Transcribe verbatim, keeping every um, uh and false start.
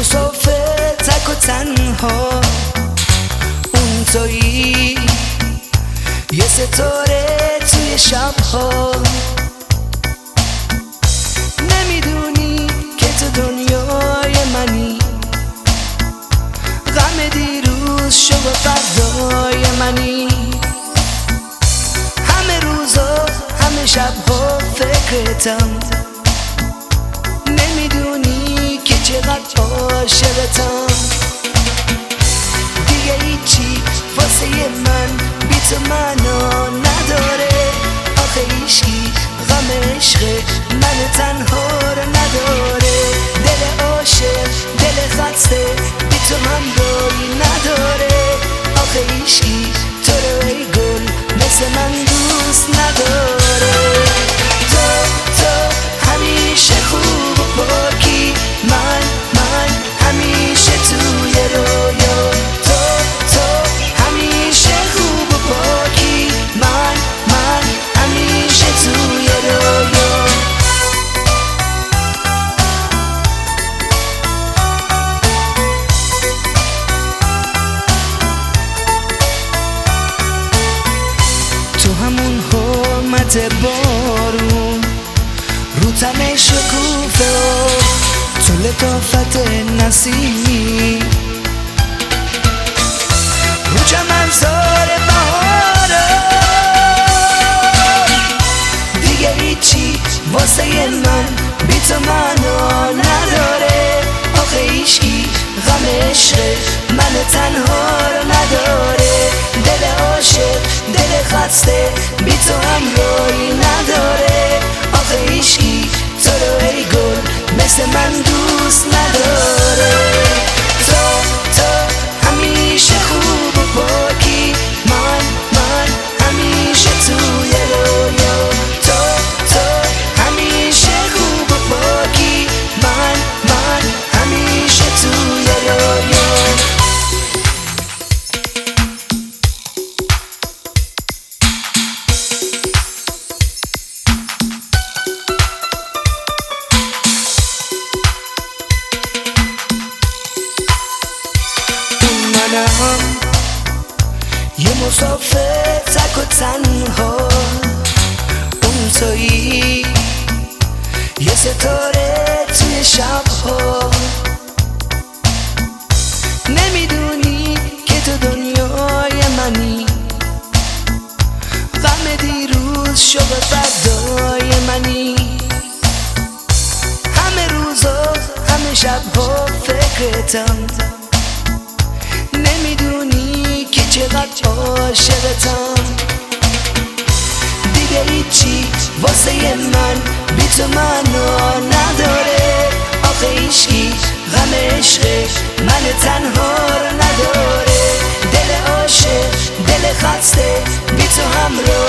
مسافر تک و تنها، اون تویی یه ستاره توی شبها. نمیدونی که تو دنیای منی، غم دیروز شو و فردای منی. همه روزا همه شبها فکرتم، نمیدونی که چقدر عاشقتم. دیگه هیچی واسه من بی تو معنا نداره. آخه هیچکی غم عشق من تنها رو نداره. دل عاشق دل خسته بی تو همراهی نداره. آخه هیچکی تو رو ای گل مثل من دوست نداره. تو تو همیشه خوب و پاکی، من من همیشه توی رویا. تو تو همیشه خوب و پاکی، من من همیشه توی رویا. تو همون حرمت بارون رو تن شکوفه، تو لطافت نسیمی رو چمنزار بهارا. دیگه هیچی واسه من بی تو معنا نداره. آخه هیچکی غم عشق من تنها رو نداره. دل عاشق دل خسته بی تو همراهی نداره. آخه هیچکی تو رو ای گل مثل من دوست نداره. تو تو همیشه خوب و پاکی، من من همیشه توی رویا. تو تو همیشه خوب و پاکی، من من همیشه توی رویا. منم یه مسافر تک و تنها، اون تویی یه ستاره توی شبها. نمیدونی که تو دنیای منی، غم دیروز شو و فردای منی. همه روزا همه شبها فکرتم، نمیدونی که چقدر عاشقتم. دیگه هیچی واسه من بی تو معنا نداره. آخه هیچکی غم عشق من تنها رو نداره. دل عاشق دل خسته بی تو همراه